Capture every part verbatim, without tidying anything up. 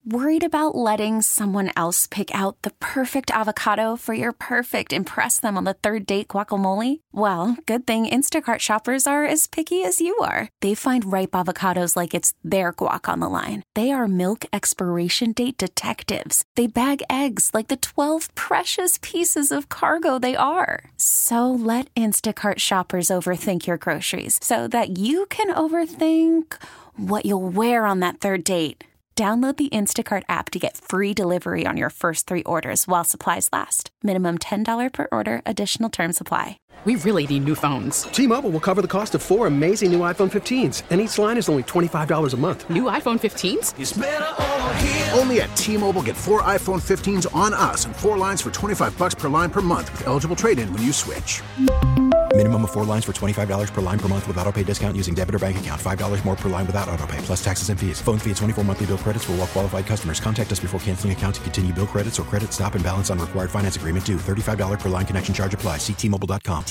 Worried about letting someone else pick out the perfect avocado for your perfect impress them on the third date guacamole? Well, good thing Instacart shoppers are as picky as you are. They find ripe avocados like it's their guac on the line. They are milk expiration date detectives. They bag eggs like the twelve precious pieces of cargo they are. So let Instacart shoppers overthink your groceries so that you can overthink what you'll wear on that third date. Download the Instacart app to get free delivery on your first three orders while supplies last. Minimum ten dollars per order. Additional terms apply. We really need new phones. T-Mobile will cover the cost of four amazing new iPhone fifteens, and each line is only twenty-five dollars a month. New iPhone fifteens? It's better over here. Only at T-Mobile, get four iPhone fifteens on us and four lines for twenty-five dollars per line per month with eligible trade-in when you switch. Minimum of four lines for twenty-five dollars per line per month with autopay discount using debit or bank account. five dollars more per line without autopay, plus taxes and fees. Phone fee at twenty-four monthly bill credits for well-qualified customers. Contact us before canceling account to continue bill credits or credit stop and balance on required finance agreement due. thirty-five dollars per line connection charge applies. See T Mobile dot com.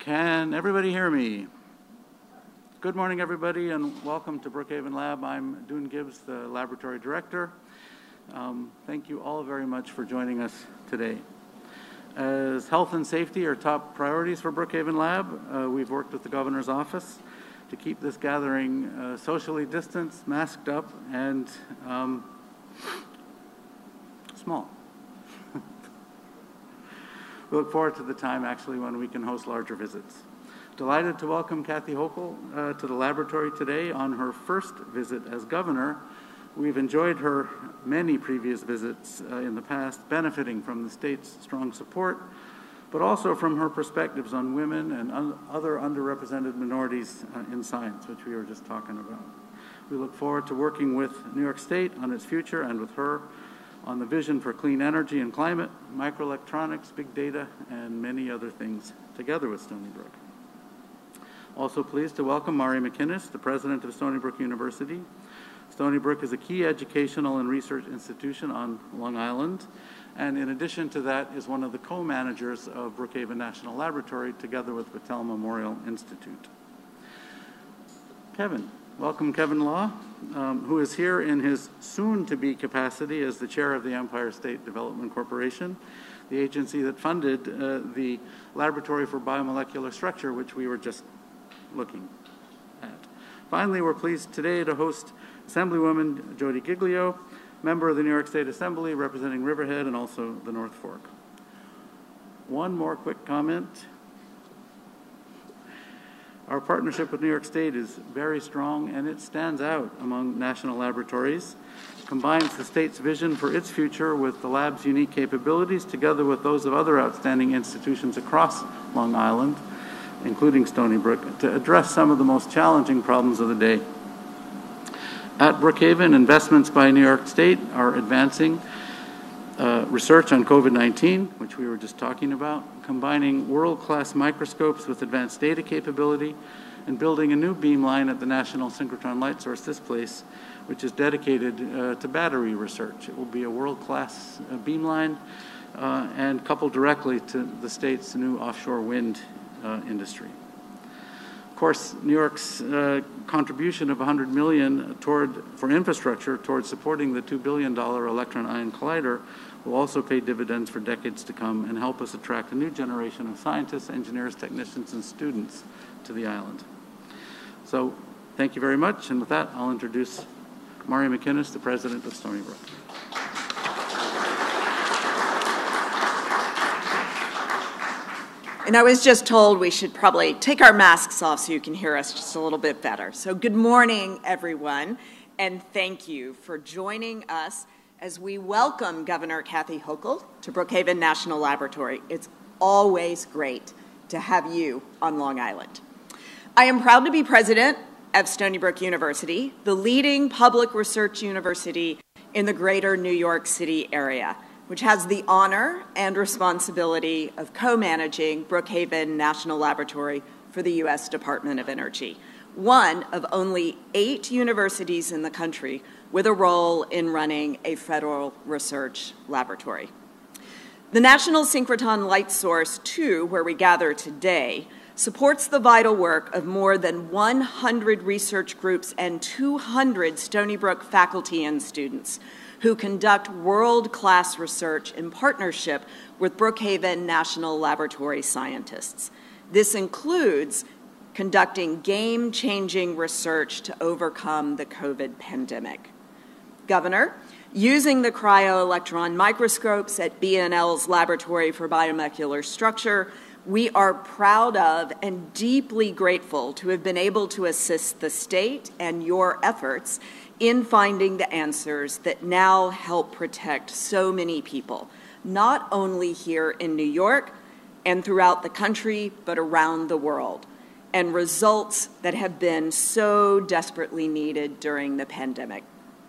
Can everybody hear me? Good morning, everybody, and welcome to Brookhaven Lab. I'm Doon Gibbs, the laboratory director. Um, thank you all very much for joining us today. As health and safety are top priorities for Brookhaven Lab, uh, we've worked with the governor's office to keep this gathering uh, socially distanced, masked up, and um, small. We look forward to the time actually when we can host larger visits. Delighted to welcome Kathy Hochul uh, to the laboratory today on her first visit as governor. We've enjoyed her many previous visits uh, in the past, benefiting from the state's strong support, but also from her perspectives on women and un other underrepresented minorities uh, in science, which we were just talking about. We look forward to working with New York State on its future and with her on the vision for clean energy and climate, microelectronics, big data, and many other things together with Stony Brook. Also pleased to welcome Mari McInnes, the president of Stony Brook University. Stony Brook is a key educational and research institution on Long Island, and in addition to that is one of the co-managers of Brookhaven National Laboratory together with Battelle Memorial Institute. Kevin. Welcome Kevin Law, um, who is here in his soon-to-be capacity as the chair of the Empire State Development Corporation, the agency that funded uh, the Laboratory for Biomolecular Structure, which we were just looking at. Finally, we're pleased today to host Assemblywoman Jody Giglio, member of the New York State Assembly representing Riverhead and also the North Fork. One more quick comment. Our partnership with New York State is very strong, and it stands out among national laboratories. It combines the state's vision for its future with the lab's unique capabilities, together with those of other outstanding institutions across Long Island, including Stony Brook, to address some of the most challenging problems of the day. At Brookhaven, investments by New York State are advancing Uh, research on COVID nineteen, which we were just talking about, combining world-class microscopes with advanced data capability, and building a new beamline at the National Synchrotron Light Source, this place, which is dedicated uh, to battery research. It will be a world-class uh, beamline uh, and coupled directly to the state's new offshore wind uh, industry. Of course, New York's uh, contribution of one hundred million dollars toward, for infrastructure towards supporting the two billion dollar electron-ion collider will also pay dividends for decades to come and help us attract a new generation of scientists, engineers, technicians, and students to the island. So thank you very much, and with that, I'll introduce Mari McInnes, the president of Stony Brook. And I was just told we should probably take our masks off so you can hear us just a little bit better. So good morning, everyone, and thank you for joining us as we welcome Governor Kathy Hochul to Brookhaven National Laboratory. It's always great to have you on Long Island. I am proud to be president of Stony Brook University, the leading public research university in the greater New York City area, which has the honor and responsibility of co-managing Brookhaven National Laboratory for the U S Department of Energy, one of only eight universities in the country with a role in running a federal research laboratory. The National Synchrotron Light Source two, where we gather today, supports the vital work of more than one hundred research groups and two hundred Stony Brook faculty and students who conduct world-class research in partnership with Brookhaven National Laboratory scientists. This includes conducting game-changing research to overcome the COVID pandemic. Governor, using the cryo-electron microscopes at B N L's Laboratory for Biomolecular Structure, we are proud of and deeply grateful to have been able to assist the state and your efforts in finding the answers that now help protect so many people, not only here in New York and throughout the country, but around the world, and results that have been so desperately needed during the pandemic.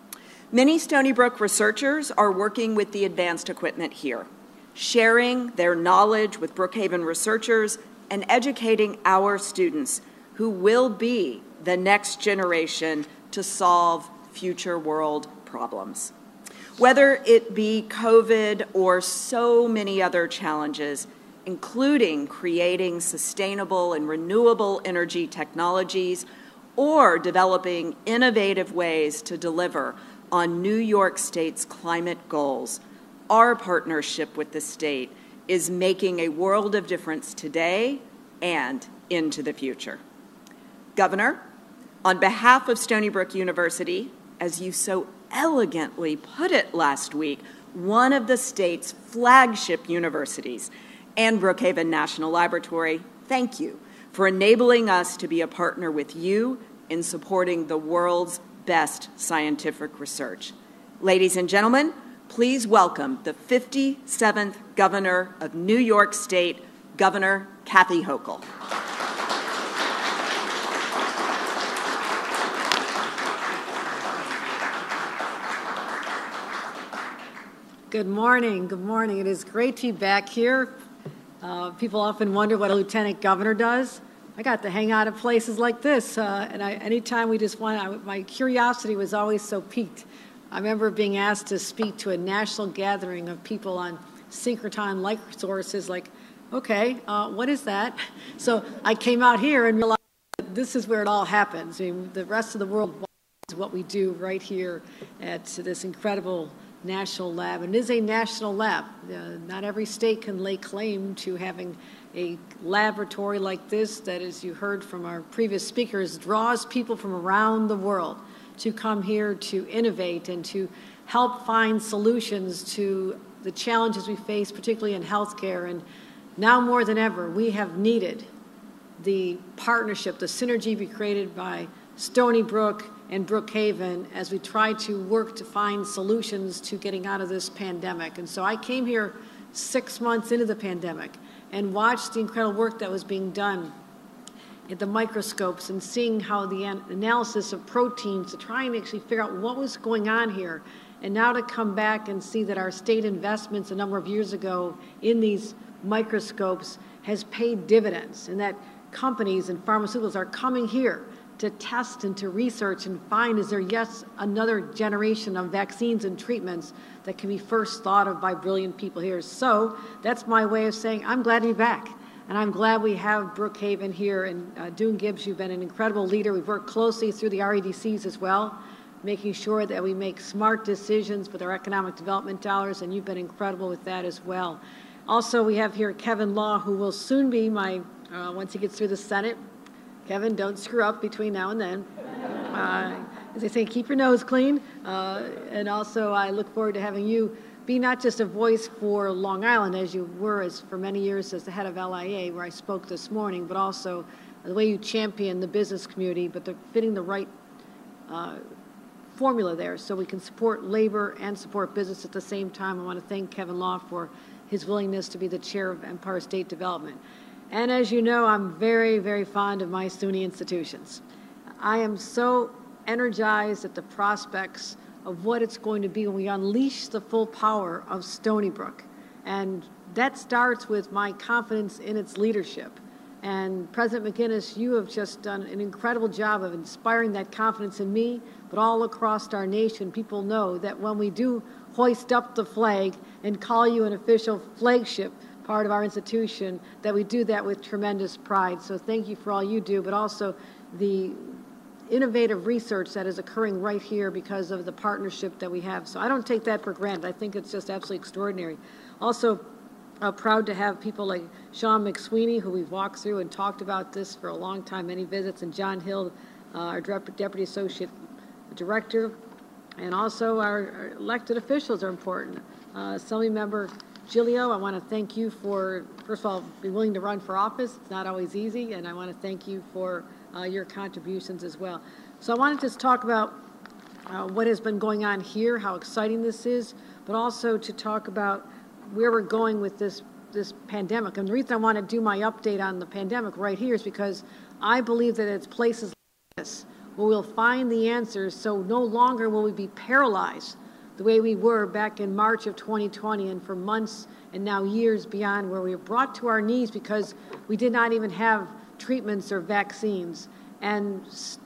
Many Stony Brook researchers are working with the advanced equipment here, sharing their knowledge with Brookhaven researchers and educating our students who will be the next generation to solve future world problems. Whether it be COVID or so many other challenges, including creating sustainable and renewable energy technologies or developing innovative ways to deliver on New York State's climate goals. Our partnership with the state is making a world of difference today and into the future. Governor, on behalf of Stony Brook University, as you so elegantly put it last week, one of the state's flagship universities, and Brookhaven National Laboratory, thank you for enabling us to be a partner with you in supporting the world's best scientific research. Ladies and gentlemen, please welcome the fifty-seventh Governor of New York State, Governor Kathy Hochul. Good morning. Good morning. It is great to be back here. Uh, people often wonder what a lieutenant governor does. I got to hang out at places like this, uh, and I, anytime we just want, I, my curiosity was always so piqued. I remember being asked to speak to a national gathering of people on synchrotron light sources, like, okay, uh, what is that? So I came out here and realized that this is where it all happens. I mean, the rest of the world watches what we do right here at this incredible national lab. And it is a national lab. Uh, not every state can lay claim to having a laboratory like this that, as you heard from our previous speakers, draws people from around the world to come here to innovate and to help find solutions to the challenges we face, particularly in healthcare. And now more than ever, we have needed the partnership, the synergy be created by Stony Brook and Brookhaven as we try to work to find solutions to getting out of this pandemic. And so I came here six months into the pandemic and watched the incredible work that was being done at the microscopes and seeing how the an analysis of proteins to try and actually figure out what was going on here. And now to come back and see that our state investments a number of years ago in these microscopes has paid dividends, and that companies and pharmaceuticals are coming here to test and to research and find, is there yet another generation of vaccines and treatments that can be first thought of by brilliant people here. So that's my way of saying I'm glad to be back. And I'm glad we have Brookhaven here. And uh, Doone Gibbs, you've been an incredible leader. We've worked closely through the R E D Cs as well, making sure that we make smart decisions with our economic development dollars, and you've been incredible with that as well. Also, we have here Kevin Law, who will soon be my, uh, once he gets through the Senate. Kevin, don't screw up between now and then. Uh, as they say, keep your nose clean. Uh, and also, I look forward to having you be not just a voice for Long Island, as you were as for many years as the head of L I A, where I spoke this morning, but also the way you champion the business community, but the, fitting the right uh, formula there so we can support labor and support business at the same time. I want to thank Kevin Law for his willingness to be the chair of Empire State Development. And as you know, I'm very, very fond of my SUNY institutions. I am so energized at the prospects of what it's going to be when we unleash the full power of Stony Brook. And that starts with my confidence in its leadership. And President McInnis, you have just done an incredible job of inspiring that confidence in me, but all across our nation, people know that when we do hoist up the flag and call you an official flagship part of our institution, that we do that with tremendous pride. So thank you for all you do, but also the innovative research that is occurring right here because of the partnership that we have. So I don't take that for granted. I think it's just absolutely extraordinary. Also, uh, proud to have people like Sean McSweeney, who we've walked through and talked about this for a long time, many visits, and John Hill, uh, our Deputy Associate Director, and also our, our elected officials are important. Uh, Assembly Member Giglio, I want to thank you for, first of all, being willing to run for office. It's not always easy, and I want to thank you for uh, your contributions as well. So I wanted to just talk about uh, what has been going on here, how exciting this is, but also to talk about where we're going with this, this pandemic. And the reason I want to do my update on the pandemic right here is because I believe that it's places like this where we'll find the answers, so no longer will we be paralyzed the way we were back in March of twenty twenty and for months and now years beyond, where we were brought to our knees because we did not even have treatments or vaccines. And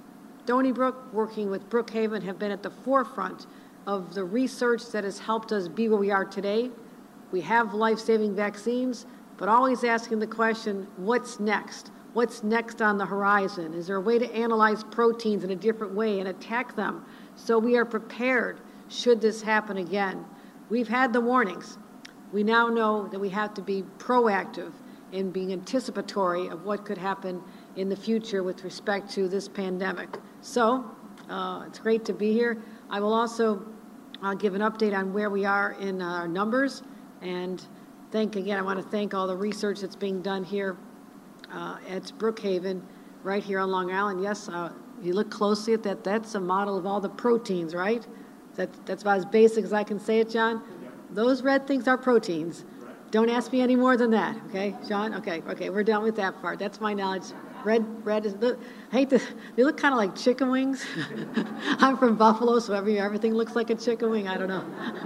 Stony Brook, working with Brookhaven, have been at the forefront of the research that has helped us be where we are today. We have life-saving vaccines, but always asking the question, what's next? What's next on the horizon? Is there a way to analyze proteins in a different way and attack them so we are prepared should this happen again? We've had the warnings. We now know that we have to be proactive in being anticipatory of what could happen in the future with respect to this pandemic. So uh, it's great to be here. I will also uh, give an update on where we are in our numbers, and thank again, I want to thank all the research that's being done here uh, at Brookhaven, right here on Long Island. Yes, uh, if you look closely at that, that's a model of all the proteins, right? That, that's about as basic as I can say it, John. Yeah. Those red things are proteins. Right. Don't ask me any more than that, okay, John? Okay, okay, we're done with that part. That's my knowledge. Red, red is, I hate to, they look kind of like chicken wings. I'm from Buffalo, so every, everything looks like a chicken wing. I don't know.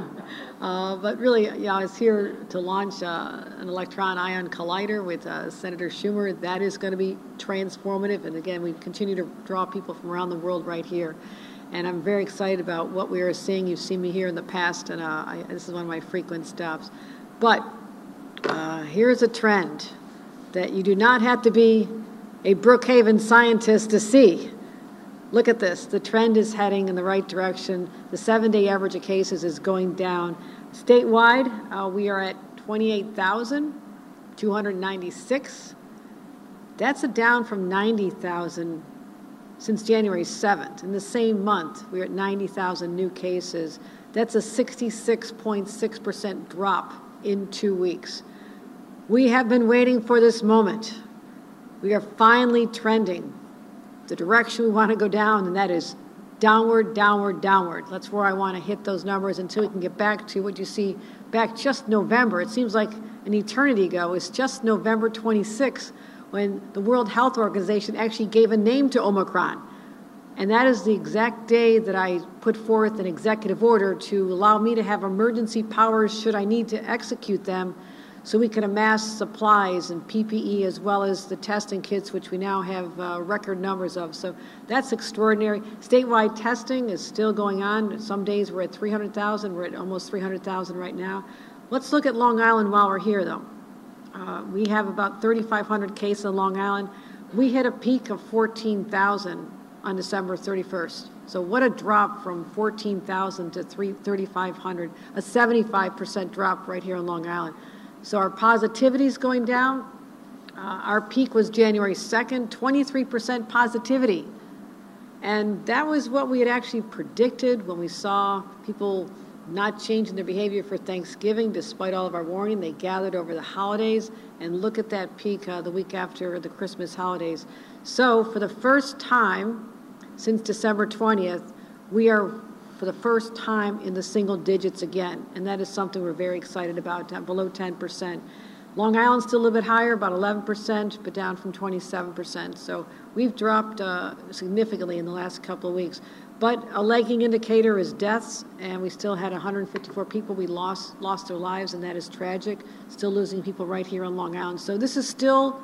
Uh, but really, yeah, I was here to launch uh, an electron ion collider with uh, Senator Schumer. That is going to be transformative. And again, we continue to draw people from around the world right here. And I'm very excited about what we are seeing. You've seen me here in the past, and uh, I, this is one of my frequent stops. But uh, here's a trend that you do not have to be a Brookhaven scientist to see. Look at this. The trend is heading in the right direction. The seven-day average of cases is going down. Statewide, uh, we are at twenty-eight thousand two hundred ninety-six. That's a down from ninety thousand since January seventh. In the same month, we we're at ninety thousand new cases. That's a sixty-six point six percent drop in two weeks. We have been waiting for this moment. We are finally trending the direction we want to go down, and that is downward, downward, downward. That's where I want to hit those numbers until we can get back to what you see back just November. It seems like an eternity ago. It's just November twenty-sixth when the World Health Organization actually gave a name to Omicron. And that is the exact day that I put forth an executive order to allow me to have emergency powers should I need to execute them, so we can amass supplies and P P E as well as the testing kits, which we now have uh, record numbers of. So that's extraordinary. Statewide testing is still going on. Some days we're at three hundred thousand. We're at almost three hundred thousand right now. Let's look at Long Island while we're here, though. Uh, we have about thirty-five hundred cases on Long Island. We hit a peak of fourteen thousand on December thirty-first. So what a drop from fourteen thousand to thirty-five hundred, a seventy-five percent drop right here on Long Island. So our positivity is going down. Uh, our peak was January second, twenty-three percent positivity. And that was what we had actually predicted when we saw people not changing their behavior for Thanksgiving, despite all of our warning. They gathered over the holidays, and look at that peak uh, the week after the Christmas holidays. So for the first time since December twentieth, we are for the first time in the single digits again, and that is something we're very excited about, below ten percent. Long Island's still a little bit higher, about eleven percent, but down from twenty-seven percent. So we've dropped uh, significantly in the last couple of weeks. But a lagging indicator is deaths, and we still had one hundred fifty-four people we lost lost their lives, and that is tragic. Still losing people right here on Long Island. So this is still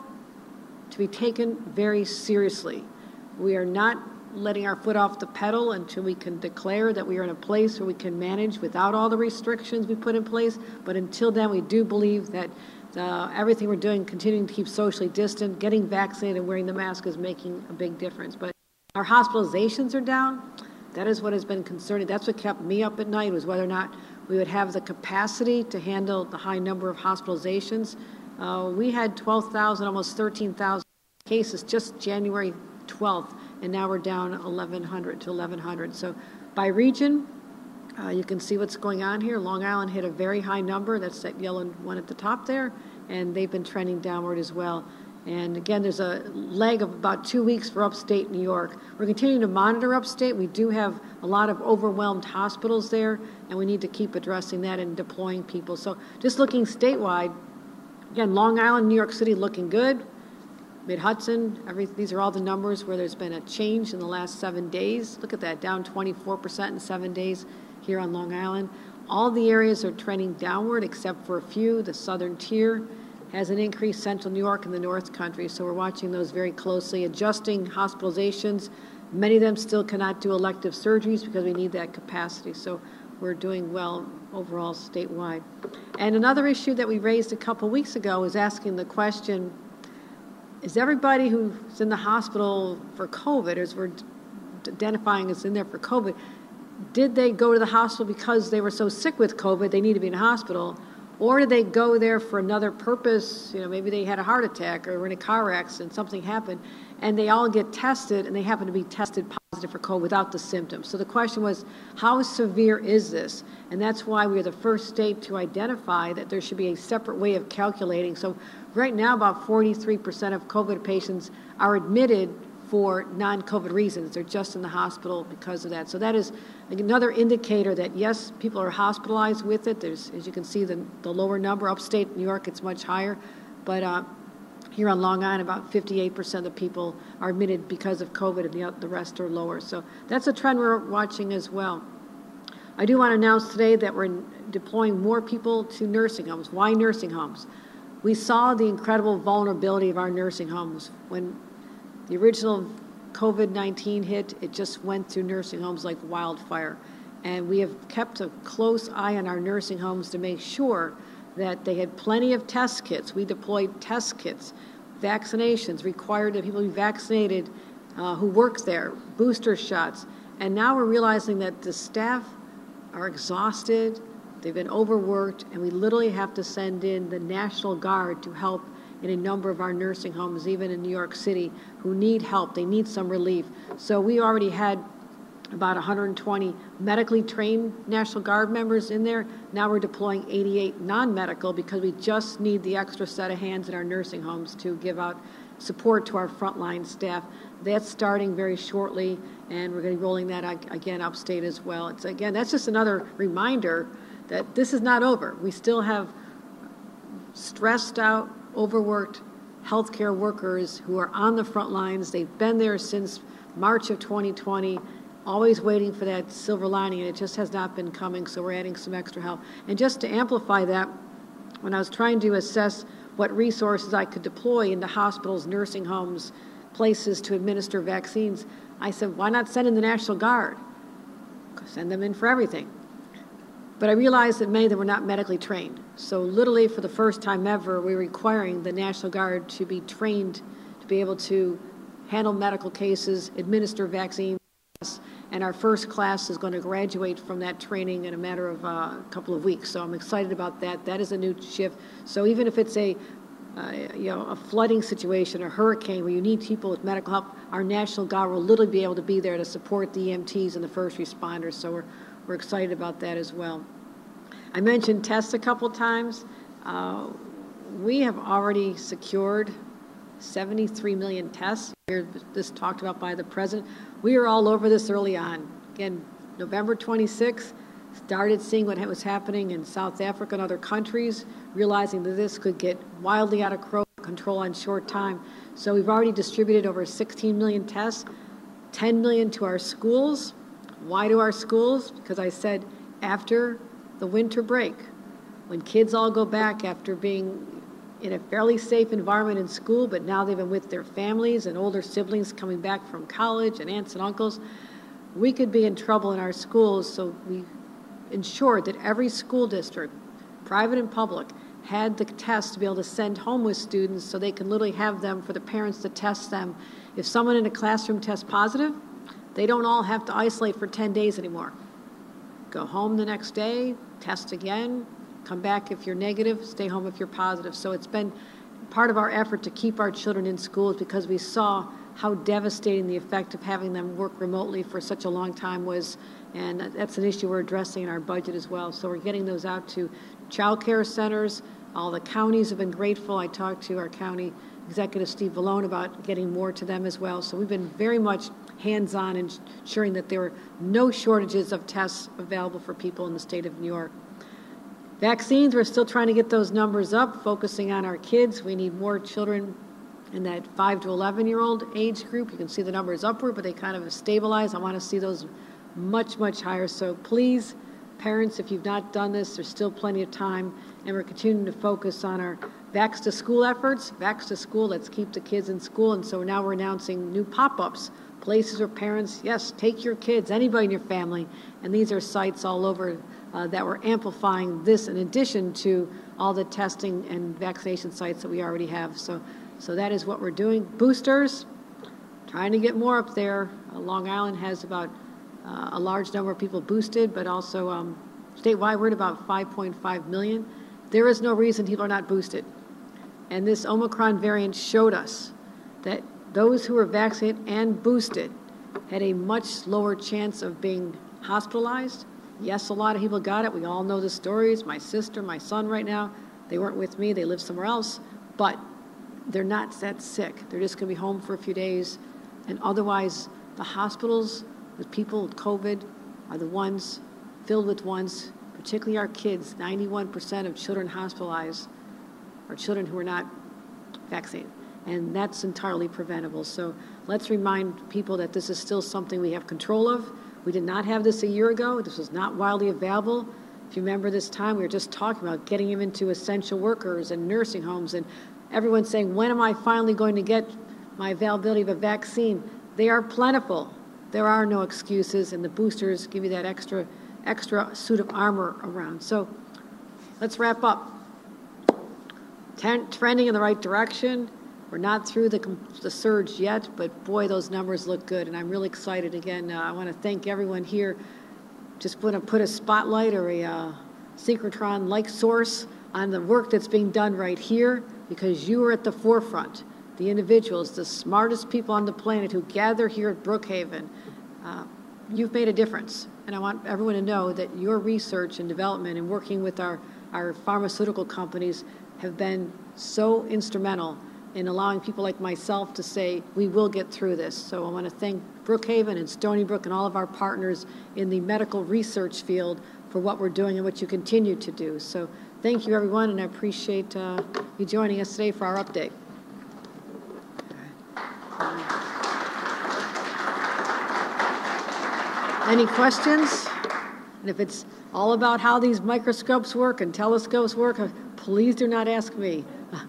to be taken very seriously. We are not letting our foot off the pedal until we can declare that we are in a place where we can manage without all the restrictions we put in place. But until then, we do believe that uh, everything we're doing, continuing to keep socially distant, getting vaccinated and wearing the mask is making a big difference. But our hospitalizations are down. That is what has been concerning. That's what kept me up at night, was whether or not we would have the capacity to handle the high number of hospitalizations. Uh, we had twelve thousand, almost thirteen thousand cases just January twelfth. And now we're down eleven hundred to eleven hundred. So by region, uh, you can see what's going on here. Long Island hit a very high number. That's that yellow one at the top there. And they've been trending downward as well. And again, there's a lag of about two weeks for upstate New York. We're continuing to monitor upstate. We do have a lot of overwhelmed hospitals there, and we need to keep addressing that and deploying people. So just looking statewide, again, Long Island, New York City looking good. Mid-Hudson, every, these are all the numbers where there's been a change in the last seven days. Look at that, down twenty-four percent in seven days here on Long Island. All the areas are trending downward except for a few. The southern tier has an increase, central New York and the North Country, so we're watching those very closely, adjusting hospitalizations. Many of them still cannot do elective surgeries because we need that capacity. So we're doing well overall statewide. And another issue that we raised a couple weeks ago was asking the question, is everybody who's in the hospital for COVID, as we're identifying as in there for COVID, did they go to the hospital because they were so sick with COVID they need to be in a hospital, or did they go there for another purpose? You know, maybe they had a heart attack or were in a car accident, something happened, and they all get tested and they happen to be tested positive for COVID without the symptoms. So the question was, how severe is this? And that's why we're the first state to identify that there should be a separate way of calculating. So right now, about forty-three percent of COVID patients are admitted for non-COVID reasons. They're just in the hospital because of that. So that is another indicator that, yes, people are hospitalized with it. There's, as you can see, the, the lower number. Upstate New York, it's much higher. But uh, here on Long Island, about fifty-eight percent of people are admitted because of COVID, and the, the rest are lower. So that's a trend we're watching as well. I do want to announce today that we're deploying more people to nursing homes. Why nursing homes? We saw the incredible vulnerability of our nursing homes. When the original COVID nineteen hit, it just went through nursing homes like wildfire. And we have kept a close eye on our nursing homes to make sure that they had plenty of test kits. We deployed test kits, vaccinations, required that people be vaccinated uh, who work there, booster shots. And now we're realizing that the staff are exhausted, they've been overworked, and we literally have to send in the National Guard to help in a number of our nursing homes, even in New York City, who need help. They need some relief. So we already had about one hundred twenty medically trained National Guard members in there. Now we're deploying eighty-eight non-medical because we just need the extra set of hands in our nursing homes to give out support to our frontline staff. That's starting very shortly, and we're going to be rolling that again upstate as well. It's again, that's just another reminder that this is not over. We still have stressed out, overworked healthcare workers who are on the front lines. They've been there since March of twenty twenty, always waiting for that silver lining, and it just has not been coming, so we're adding some extra help. And just to amplify that, when I was trying to assess what resources I could deploy into hospitals, nursing homes, places to administer vaccines, I said, why not send in the National Guard? Send them in for everything. But I realized that many of them were not medically trained. So literally for the first time ever, we're requiring the National Guard to be trained to be able to handle medical cases, administer vaccines, and our first class is going to graduate from that training in a matter of uh, a couple of weeks. So I'm excited about that. That is a new shift. So even if it's a uh, you know, a flooding situation, a hurricane where you need people with medical help, our National Guard will literally be able to be there to support the E M Ts and the first responders. So we're We're excited about that as well. I mentioned tests a couple times. Uh, we have already secured seventy-three million tests. Here, this talked about by the president. We were all over this early on. Again, November twenty-sixth, started seeing what was happening in South Africa and other countries, realizing that this could get wildly out of control in short time. So we've already distributed over sixteen million tests, ten million to our schools. Why to our schools? Because I said after the winter break, when kids all go back after being in a fairly safe environment in school, but now they've been with their families and older siblings coming back from college and aunts and uncles, we could be in trouble in our schools. So we ensured that every school district, private and public, had the tests to be able to send home with students so they can literally have them for the parents to test them. If someone in a classroom tests positive, they don't all have to isolate for ten days anymore. Go home the next day, test again, come back if you're negative, stay home if you're positive. So it's been part of our effort to keep our children in schools because we saw how devastating the effect of having them work remotely for such a long time was, and that's an issue we're addressing in our budget as well. So we're getting those out to child care centers. All the counties have been grateful. I talked to our county executive, Steve Vallone, about getting more to them as well. So we've been very much hands-on in ensuring that there are no shortages of tests available for people in the state of New York. Vaccines, we're still trying to get those numbers up, focusing on our kids. We need more children in that five to eleven-year-old age group. You can see the numbers upward, but they kind of have stabilized. I want to see those much, much higher. So please, parents, if you've not done this, there's still plenty of time, and we're continuing to focus on our Vax to School efforts. Vax to School, let's keep the kids in school. And so now we're announcing new pop-ups, places where parents, yes, take your kids, anybody in your family, and these are sites all over uh, that we're amplifying this in addition to all the testing and vaccination sites that we already have. So, so that is what we're doing. Boosters, trying to get more up there. Uh, Long Island has about uh, a large number of people boosted, but also um, statewide we're at about five point five million. There is no reason people are not boosted. And this Omicron variant showed us that those who were vaccinated and boosted had a much lower chance of being hospitalized. Yes, a lot of people got it. We all know the stories. My sister, my son right now, they weren't with me. They live somewhere else. But they're not that sick. They're just going to be home for a few days. And otherwise, the hospitals with people with COVID are the ones filled with ones, particularly our kids. ninety-one percent of children hospitalized are children who are not vaccinated. And that's entirely preventable. So let's remind people that this is still something we have control of. We did not have this a year ago. This was not widely available. If you remember this time, we were just talking about getting them into essential workers and nursing homes, and everyone saying, when am I finally going to get my availability of a vaccine? They are plentiful. There are no excuses, and the boosters give you that extra, extra suit of armor around. So let's wrap up. Ten, trending in the right direction. We're not through the, the surge yet, but boy, those numbers look good, and I'm really excited. Again, uh, I want to thank everyone here. Just want to put a spotlight or a uh, synchrotron-like source on the work that's being done right here, because you are at the forefront. The individuals, the smartest people on the planet who gather here at Brookhaven, uh, you've made a difference. And I want everyone to know that your research and development and working with our, our pharmaceutical companies have been so instrumental in allowing people like myself to say, we will get through this. So I want to thank Brookhaven and Stony Brook and all of our partners in the medical research field for what we're doing and what you continue to do. So thank you, everyone, and I appreciate uh, you joining us today for our update. Any questions? And if it's all about how these microscopes work and telescopes work, uh, please do not ask me.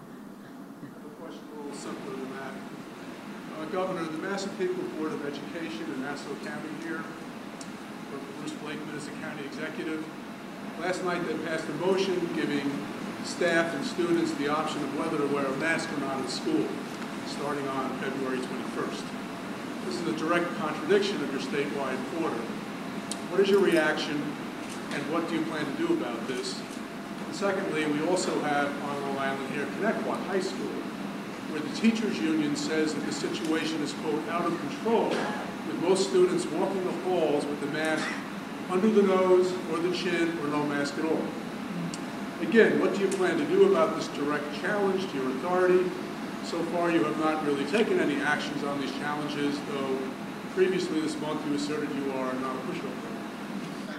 Governor, the Massapequa Board of Education in Nassau County here, Bruce Blakeman is the county executive. Last night they passed a motion giving staff and students the option of whether to wear a mask or not in school, starting on February twenty-first. This is a direct contradiction of your statewide order. What is your reaction, and what do you plan to do about this? And secondly, we also have on Long Island here Connecticut High School, where the teachers union says that the situation is, quote, out of control, with most students walking the halls with the mask under the nose or the chin or no mask at all. Again, what do you plan to do about this direct challenge to your authority? So far, you have not really taken any actions on these challenges, though previously this month you asserted you are not a pushover.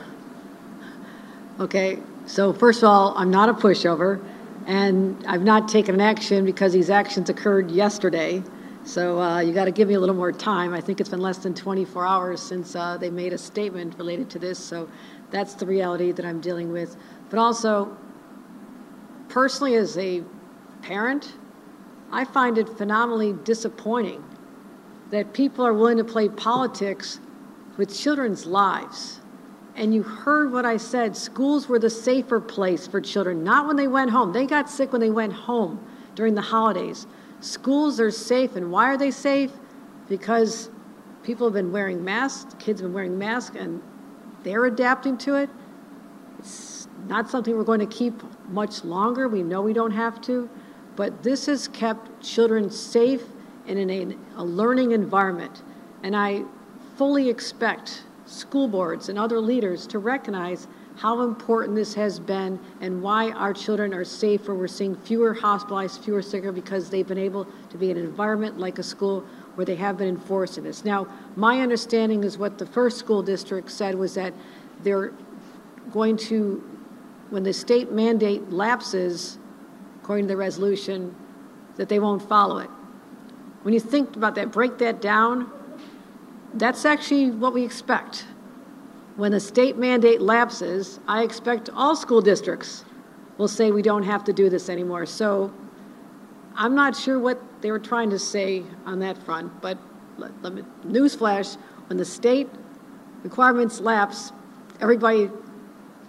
Okay, so first of all, I'm not a pushover. And I've not taken an action because these actions occurred yesterday. So uh, you got to give me a little more time. I think it's been less than twenty-four hours since uh, they made a statement related to this. So that's the reality that I'm dealing with. But also, personally as a parent, I find it phenomenally disappointing that people are willing to play politics with children's lives. And you heard what I said, schools were the safer place for children, not when they went home. They got sick when they went home during the holidays. Schools are safe, and why are they safe? Because people have been wearing masks, kids have been wearing masks, and they're adapting to it. It's not something we're going to keep much longer. We know we don't have to, but this has kept children safe and in a, a learning environment. And I fully expect school boards and other leaders to recognize how important this has been and why our children are safer. We're seeing fewer hospitalized, fewer sicker, because they've been able to be in an environment like a school where they have been enforcing this. Now, my understanding is what the first school district said was that they're going to, when the state mandate lapses, according to the resolution, that they won't follow it. When you think about that, break that down, that's actually what we expect. When the state mandate lapses, I expect all school districts will say we don't have to do this anymore. So I'm not sure what they were trying to say on that front, but let, let me, newsflash, when the state requirements lapse, everybody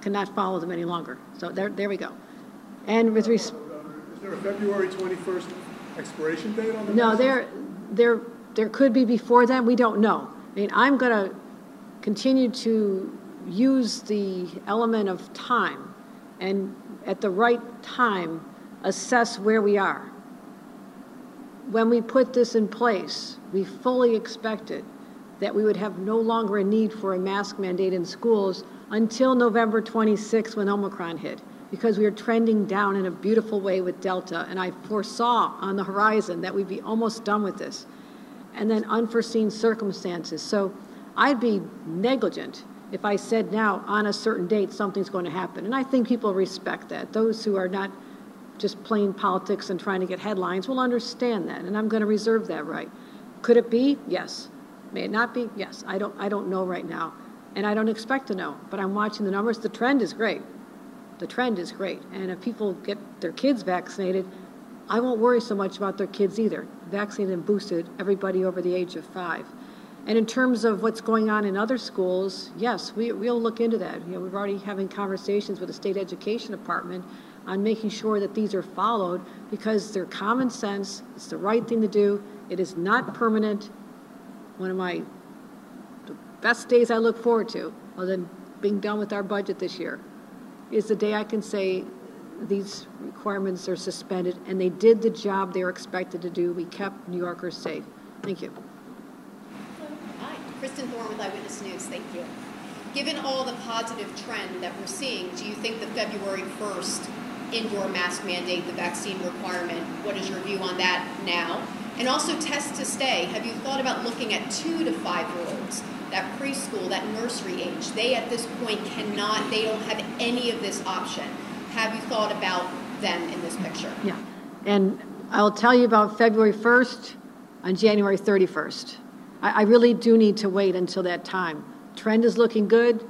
cannot follow them any longer. So there, there we go. And with res- Is there a February twenty-first expiration date on the No, masks? there, there, there could be before then. We don't know. I mean, I'm going to continue to use the element of time and at the right time assess where we are. When we put this in place, we fully expected that we would have no longer a need for a mask mandate in schools until November twenty-sixth when Omicron hit, because we were trending down in a beautiful way with Delta, and I foresaw on the horizon that we'd be almost done with this, and then unforeseen circumstances. So I'd be negligent if I said now on a certain date something's going to happen, and I think people respect that. Those who are not just playing politics and trying to get headlines will understand that, and I'm going to reserve that right. Could it be? Yes. May it not be? Yes. I don't, I don't know right now, and I don't expect to know, but I'm watching the numbers. The trend is great. The trend is great, and if people get their kids vaccinated, I won't worry so much about their kids either. Vaccinated and boosted everybody over the age of five. And in terms of what's going on in other schools, yes, we, we'll look into that. You know, we're already having conversations with the state education department on making sure that these are followed, because they're common sense. It's the right thing to do. It is not permanent. One of my the best days I look forward to, other than being done with our budget this year, is the day I can say these requirements are suspended and they did the job they were expected to do. We kept New Yorkers safe. Thank you. Hi, Kristen Thorne with Eyewitness News. Thank you. Given all the positive trend that we're seeing, do you think the February first indoor mask mandate, the vaccine requirement, what is your view on that now? And also test to stay. Have you thought about looking at two to five-year-olds, that preschool, that nursery age? They at this point cannot, they don't have any of this option. Have you thought about them in this picture? Yeah, and I'll tell you about February first on January thirty-first. I, I really do need to wait until that time. Trend is looking good,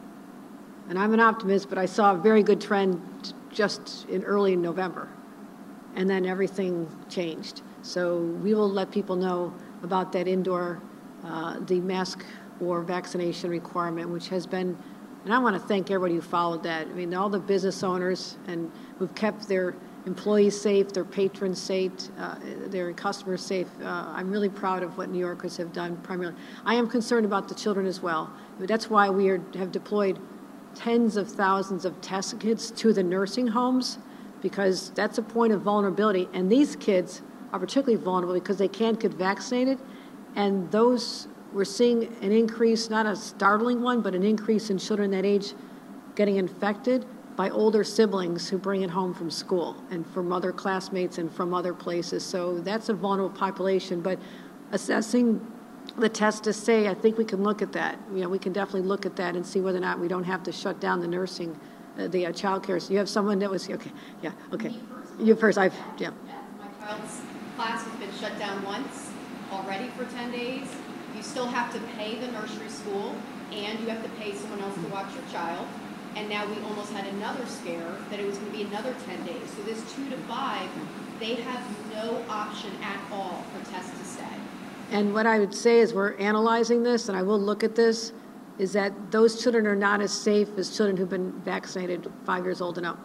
and I'm an optimist, but I saw a very good trend just in early November, and then everything changed. So we will let people know about that indoor, uh, the mask or vaccination requirement, which has been, and I want to thank everybody who followed that. I mean, all the business owners and who've kept their employees safe, their patrons safe, uh, their customers safe. Uh, I'm really proud of what New Yorkers have done primarily. I am concerned about the children as well. That's why we are, have deployed tens of thousands of test kits to the nursing homes, because that's a point of vulnerability. And these kids are particularly vulnerable because they can't get vaccinated. And those, we're seeing an increase, not a startling one, but an increase in children that age getting infected by older siblings who bring it home from school and from other classmates and from other places. So that's a vulnerable population. But assessing the test to say, I think we can look at that. You know, we can definitely look at that and see whether or not we don't have to shut down the nursing, uh, the uh, child care. So you have someone that was, okay, yeah, okay. You first, I've, yeah. My child's class has been shut down once already for ten days. You still have to pay the nursery school, and you have to pay someone else to watch your child. And now we almost had another scare that it was going to be another ten days. So this two to five, they have no option at all for test to stay. And what I would say is we're analyzing this, and I will look at this, is that those children are not as safe as children who've been vaccinated five years old and up.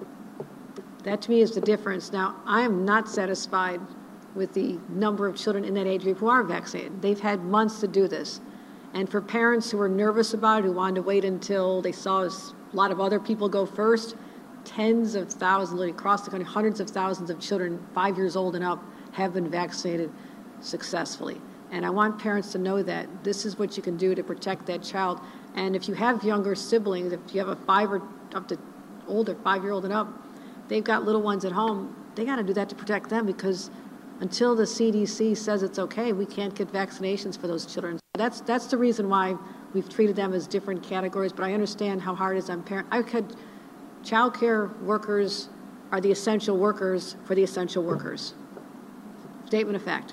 That to me is the difference. Now, I am not satisfied with the number of children in that age group who are vaccinated. They've had months to do this. And for parents who are nervous about it, who wanted to wait until they saw a lot of other people go first, tens of thousands, across the country, hundreds of thousands of children five years old and up have been vaccinated successfully. And I want parents to know that this is what you can do to protect that child. And if you have younger siblings, if you have a five or up to older, five-year-old and up, they've got little ones at home, they got to do that to protect them, because until the C D C says it's okay, we can't get vaccinations for those children. That's that's the reason why we've treated them as different categories, but I understand how hard it is on parents. I could, child care workers are the essential workers for the essential workers. Statement of fact.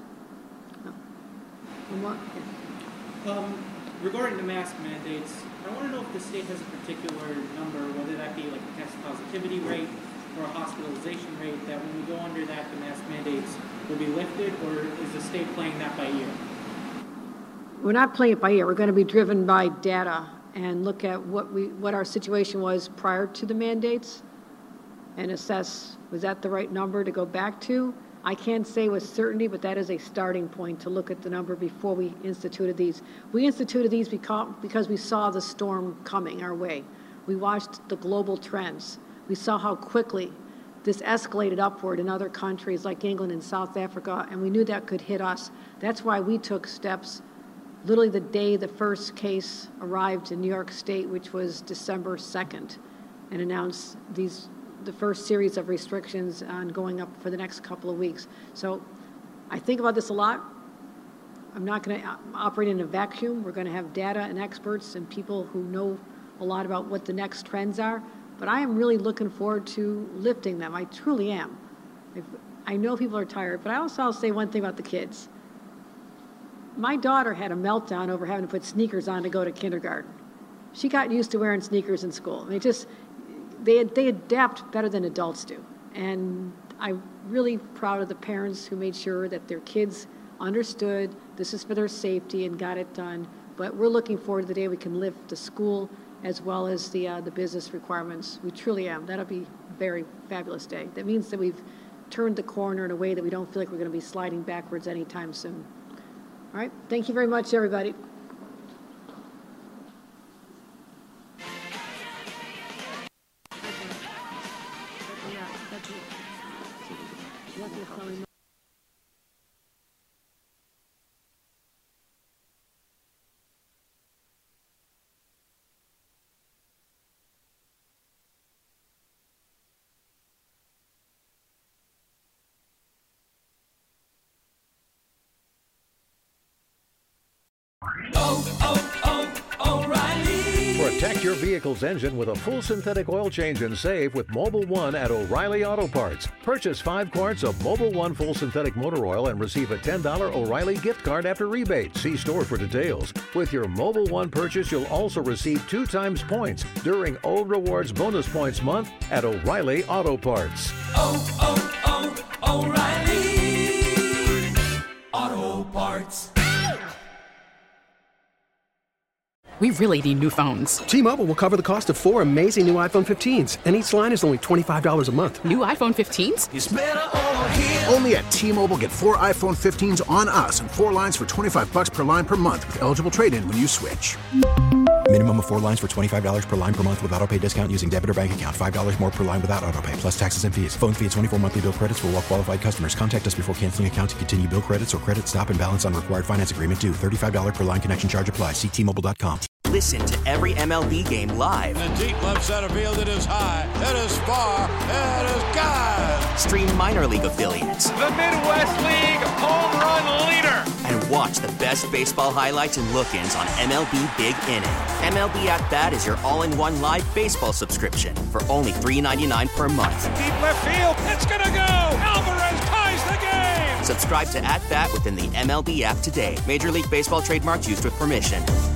One more? Yeah. Um, regarding the mask mandates, I want to know if the state has a particular number, whether that be like a test positivity rate or a hospitalization rate, that when we go under that, the mask mandates will be lifted, or is the state playing that by ear? We're not playing it by ear. We're going to be driven by data and look at what we what our situation was prior to the mandates and assess, was that the right number to go back to? I can't say with certainty, but that is a starting point to look at the number before we instituted these. We instituted these because, because we saw the storm coming our way. We watched the global trends. We saw how quickly this escalated upward in other countries like England and South Africa, and we knew that could hit us. That's why we took steps literally the day the first case arrived in New York State, which was December second, and announced these the first series of restrictions on going up for the next couple of weeks. So I think about this a lot. I'm not going to operate in a vacuum. We're going to have data and experts and people who know a lot about what the next trends are. But I am really looking forward to lifting them. I truly am. If, I know people are tired, but I also I'll say one thing about the kids. My daughter had a meltdown over having to put sneakers on to go to kindergarten. She got used to wearing sneakers in school. I mean, just they they adapt better than adults do. And I'm really proud of the parents who made sure that their kids understood this is for their safety and got it done. But we're looking forward to the day we can lift the school as well as the uh, the business requirements. We truly am. That'll be a very fabulous day. That means that we've turned the corner in a way that we don't feel like we're going to be sliding backwards anytime soon. All right. Thank you very much, everybody. Protect your vehicle's engine with a full synthetic oil change and save with Mobil one at O'Reilly Auto Parts. Purchase five quarts of Mobil one full synthetic motor oil and receive a ten dollars O'Reilly gift card after rebate. See store for details. With your Mobil one purchase, you'll also receive two times points during O Rewards Bonus Points Month at O'Reilly Auto Parts. Oh, oh, oh, O'Reilly Auto Parts. We really need new phones. T-Mobile will cover the cost of four amazing new iPhone fifteens, and each line is only twenty-five dollars a month. New iPhone fifteens? It's better over here. Only at T-Mobile, get four iPhone fifteens on us and four lines for twenty-five bucks per line per month with eligible trade-in when you switch. Minimum of four lines for twenty-five dollars per line per month with auto pay discount using debit or bank account. five dollars more per line without auto pay, plus taxes and fees. Phone fee at twenty-four monthly bill credits for well-qualified customers. Contact us before canceling account to continue bill credits or credit stop and balance on required finance agreement due. thirty-five dollars per line connection charge applies. See T Mobile dot com. Listen to every M L B game live. In the deep left center field, it is high, it is far, it is gone. Stream minor league affiliates. The Midwest League home run leader. And watch the best baseball highlights and look-ins on M L B Big Inning. M L B At Bat is your all-in-one live baseball subscription for only three dollars and ninety-nine cents per month. Deep left field, it's gonna go. Alvarez ties the game. Subscribe to At Bat within the M L B app today. Major League Baseball trademarks used with permission.